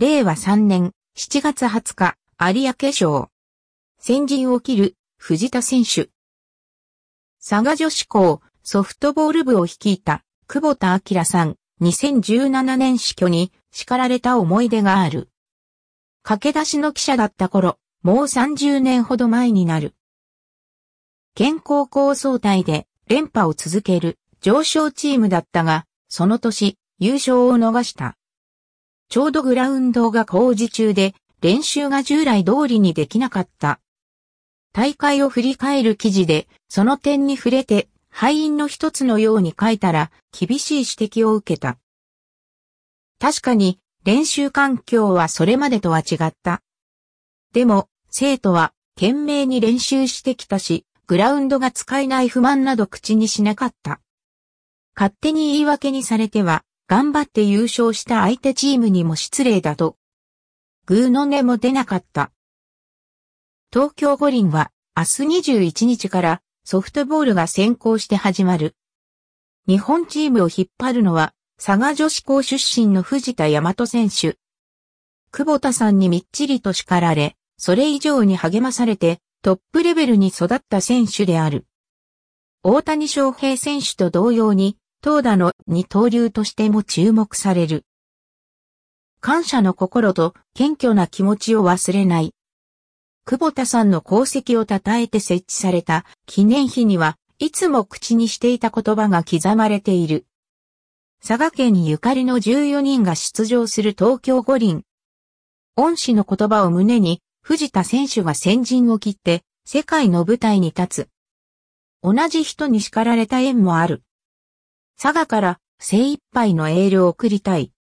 令和3年7月20日、有明賞。先陣を切る藤田選手。佐賀女子高ソフトボール部を率いた久保田明さん、2017年死去に叱られた思い出がある。駆け出しの記者だった頃、もう30年ほど前になる。県高校総体で連覇を続ける常勝チームだったが、その年優勝を逃した。ちょうどグラウンドが工事中で練習が従来通りにできなかった。大会を振り返る記事でその点に触れて敗因の一つのように書いたら厳しい指摘を受けた。確かに練習環境はそれまでとは違った。でも生徒は懸命に練習してきたし、グラウンドが使えない不満など口にしなかった。勝手に言い訳にされては頑張って優勝した相手チームにも失礼だと。グーの音も出なかった。東京五輪は明日21日からソフトボールが先行して始まる。日本チームを引っ張るのは佐賀女子高出身の藤田倭選手。久保田さんにみっちりと叱られ、それ以上に励まされてトップレベルに育った選手である。大谷翔平選手と同様に投打の二刀流としても注目される。感謝の心と謙虚な気持ちを忘れない。久保田さんの功績を称えて設置された記念碑にはいつも口にしていた言葉が刻まれている。佐賀県ゆかりの14人が出場する東京五輪。恩師の言葉を胸に藤田選手が先陣を切って世界の舞台に立つ。同じ人に叱られた縁もある。佐賀から精一杯のエールを送りたい。